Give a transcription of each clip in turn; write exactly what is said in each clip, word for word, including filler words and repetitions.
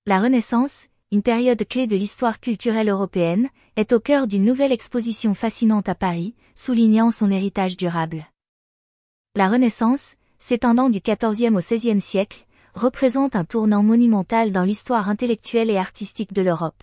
La Renaissance, une période clé de l'histoire culturelle européenne, est au cœur d'une nouvelle exposition fascinante à Paris, soulignant son héritage durable. La Renaissance, s'étendant du quatorzième au seizième siècle, représente un tournant monumental dans l'histoire intellectuelle et artistique de l'Europe.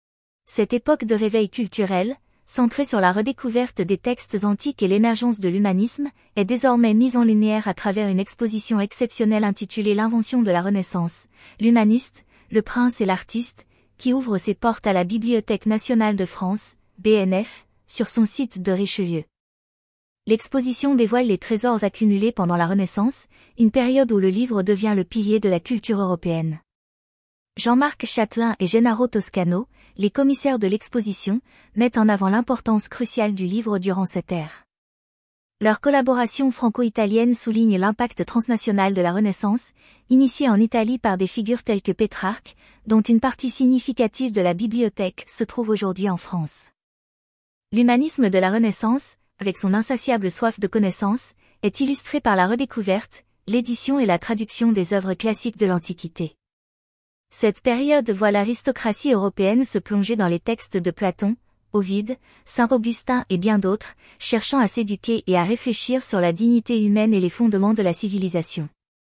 Cette époque de réveil culturel, centrée sur la redécouverte des textes antiques et l'émergence de l'humanisme, est désormais mise en lumière à travers une exposition exceptionnelle intitulée L'invention de la Renaissance, l'humaniste, le prince et l'artiste, qui ouvre ses portes à la Bibliothèque nationale de France, B N F, sur son site de Richelieu. L'exposition dévoile les trésors accumulés pendant la Renaissance, une période où le livre devient le pilier de la culture européenne. Jean-Marc Chatelain et Gennaro Toscano, les commissaires de l'exposition, mettent en avant l'importance cruciale du livre durant cette ère. Leur collaboration franco-italienne souligne l'impact transnational de la Renaissance, initiée en Italie par des figures telles que Pétrarque, dont une partie significative de la bibliothèque se trouve aujourd'hui en France. L'humanisme de la Renaissance, avec son insatiable soif de connaissance, est illustré par la redécouverte, l'édition et la traduction des œuvres classiques de l'Antiquité. Cette période voit l'aristocratie européenne se plonger dans les textes de Platon, Ovide, Saint-Augustin et bien d'autres, cherchant à s'éduquer et à réfléchir sur la dignité humaine et les fondements de la civilisation.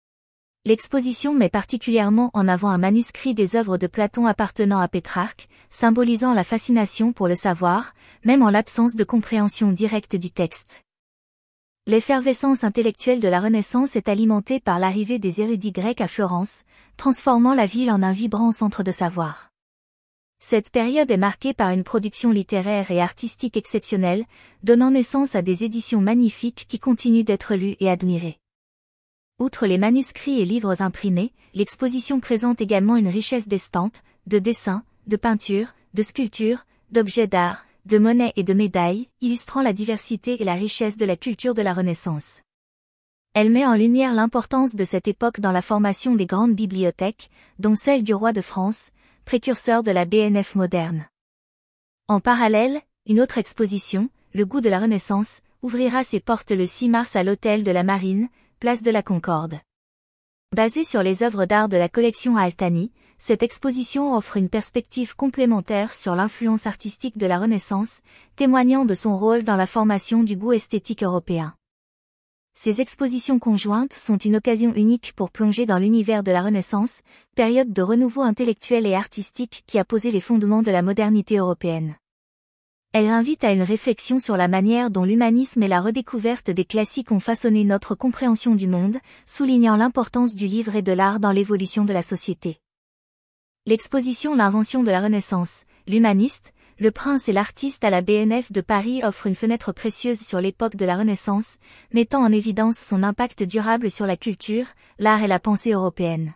L'exposition met particulièrement en avant un manuscrit des œuvres de Platon appartenant à Pétrarque, symbolisant la fascination pour le savoir, même en l'absence de compréhension directe du texte. L'effervescence intellectuelle de la Renaissance est alimentée par l'arrivée des érudits grecs à Florence, transformant la ville en un vibrant centre de savoir. Cette période est marquée par une production littéraire et artistique exceptionnelle, donnant naissance à des éditions magnifiques qui continuent d'être lues et admirées. Outre les manuscrits et livres imprimés, l'exposition présente également une richesse d'estampes, de dessins, de peintures, de sculptures, d'objets d'art, de monnaies et de médailles, illustrant la diversité et la richesse de la culture de la Renaissance. Elle met en lumière l'importance de cette époque dans la formation des grandes bibliothèques, dont celle du roi de France, précurseur de la B N F moderne. En parallèle, une autre exposition, Le goût de la Renaissance, ouvrira ses portes le six mars à l'Hôtel de la Marine, place de la Concorde. Basée sur les œuvres d'art de la collection Altani, cette exposition offre une perspective complémentaire sur l'influence artistique de la Renaissance, témoignant de son rôle dans la formation du goût esthétique européen. Ces expositions conjointes sont une occasion unique pour plonger dans l'univers de la Renaissance, période de renouveau intellectuel et artistique qui a posé les fondements de la modernité européenne. Elle invite à une réflexion sur la manière dont l'humanisme et la redécouverte des classiques ont façonné notre compréhension du monde, soulignant l'importance du livre et de l'art dans l'évolution de la société. L'exposition L'invention de la Renaissance, l'humaniste, le prince et l'artiste à la B N F de Paris offre une fenêtre précieuse sur l'époque de la Renaissance, mettant en évidence son impact durable sur la culture, l'art et la pensée européenne.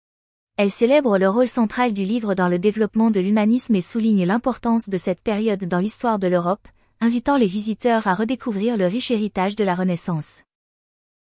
Elle célèbre le rôle central du livre dans le développement de l'humanisme et souligne l'importance de cette période dans l'histoire de l'Europe, invitant les visiteurs à redécouvrir le riche héritage de la Renaissance.